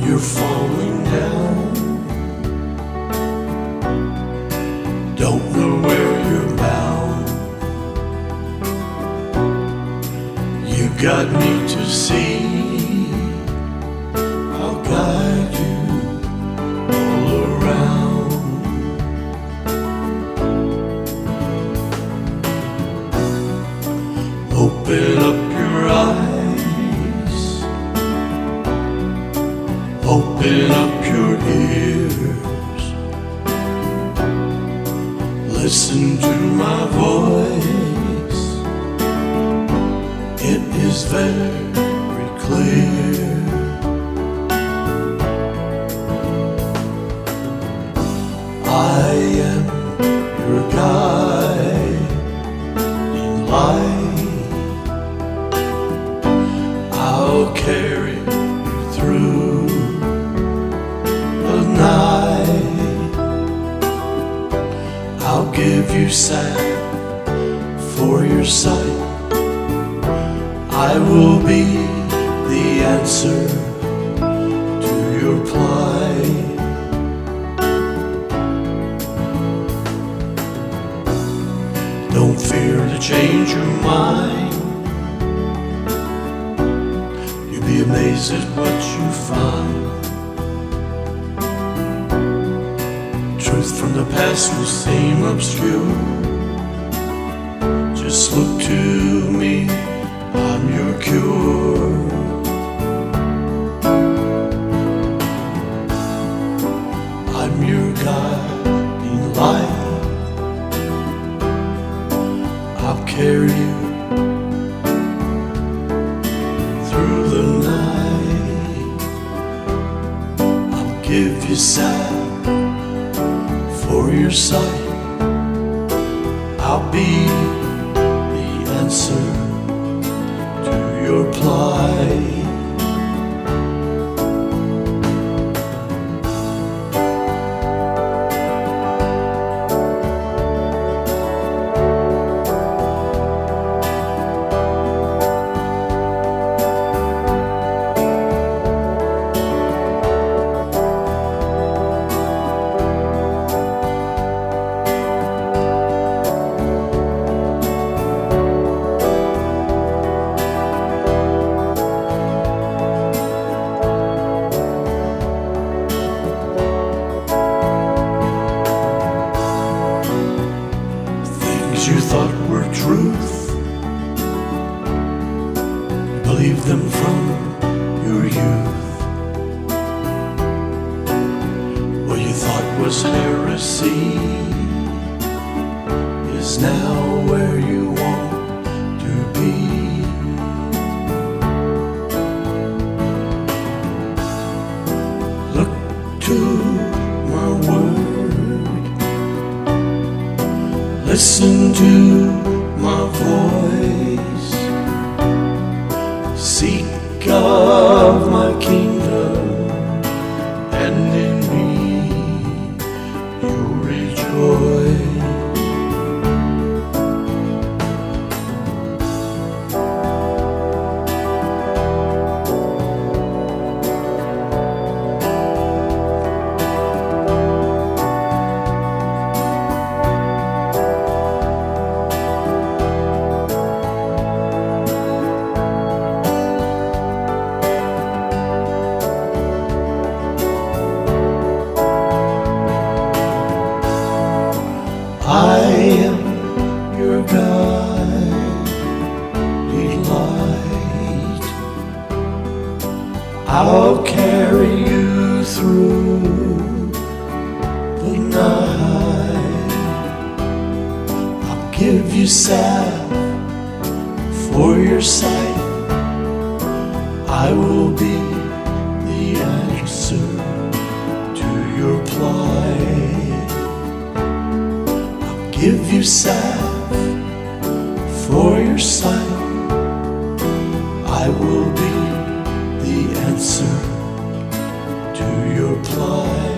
you're falling down, don't know where you're bound. You got me to see, I'll guide you all around. Open up your eyes, open up your ears, listen to my voice, it is very clear. I am your guiding light, I'll carry you through the night. I'll give you sight for your sight. I will be the answer to your plight. Don't fear to change your mind, you'll be amazed at what you find. Truth from the past will seem obscure, just look to me, I'm your cure. I'm your guiding light, I'll carry you through the night. I'll give you sight for your sight. I'll be the answer to your plight. You thought were truth, you believed them from your youth. What you thought was heresy is now where you want to be. Look to my word, listen to my voice, seek of my kingdom, and in me you'll rejoice. I am your guiding light, I'll carry you through the night. I'll give you sight for your sight. I will be the answer to your plight. Give you sight for your sight. I will be the answer to your plight.